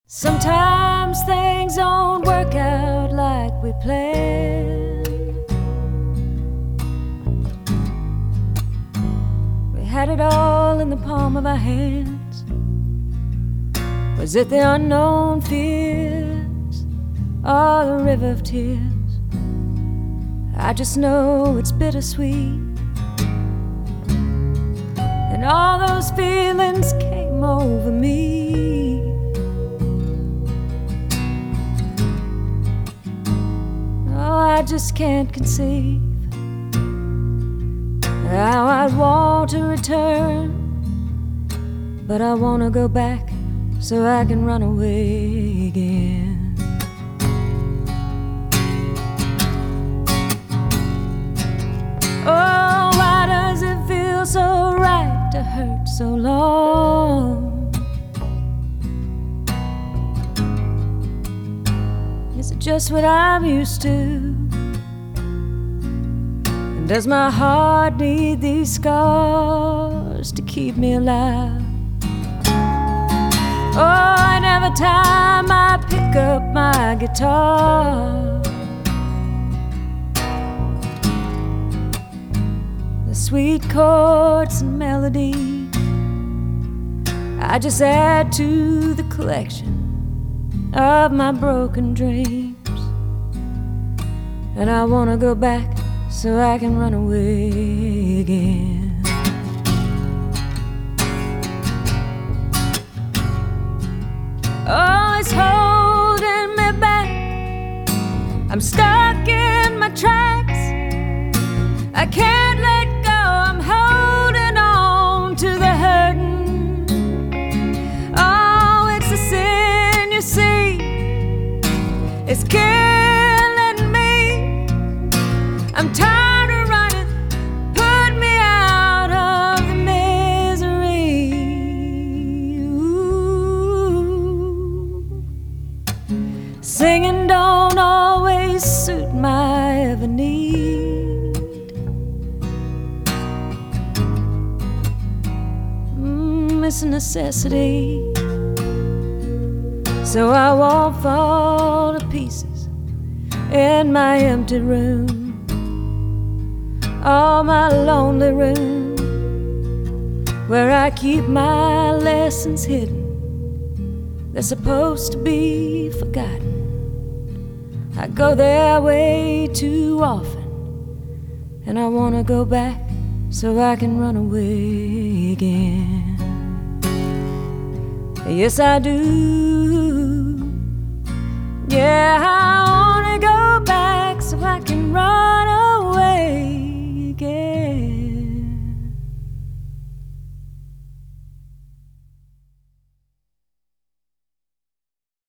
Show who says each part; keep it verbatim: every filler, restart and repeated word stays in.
Speaker 1: Sometimes things don't work out like we planned. We had it all in the palm of our hands. Was it the unknown fears or the river of tears? I just know it's bittersweet. And all those feelings came over me. I just can't conceive how I'd want to return, but I want to go back so I can run away again. Oh, why does it feel so right to hurt so long? Is it just what I'm used to? Does my heart need these scars to keep me alive? Oh, and every time I pick up my guitar, the sweet chords and melodies I just add to the collection of my broken dreams. And I wanna go back so I can run away again. Oh, it's holding me back. I'm stuck in my tracks. I can't let go. I'm holding on to the hurting. Oh, it's the sin, you see. It's killing me. I'm tired of running, put me out of the misery. Ooh. Singing don't always suit my every need. Mm, it's a necessity, so I won't fall to pieces in my empty room. Oh, my lonely room, where I keep my lessons hidden. They're supposed to be forgotten. I go there way too often, and I want to go back so I can run away again. Yes, I do.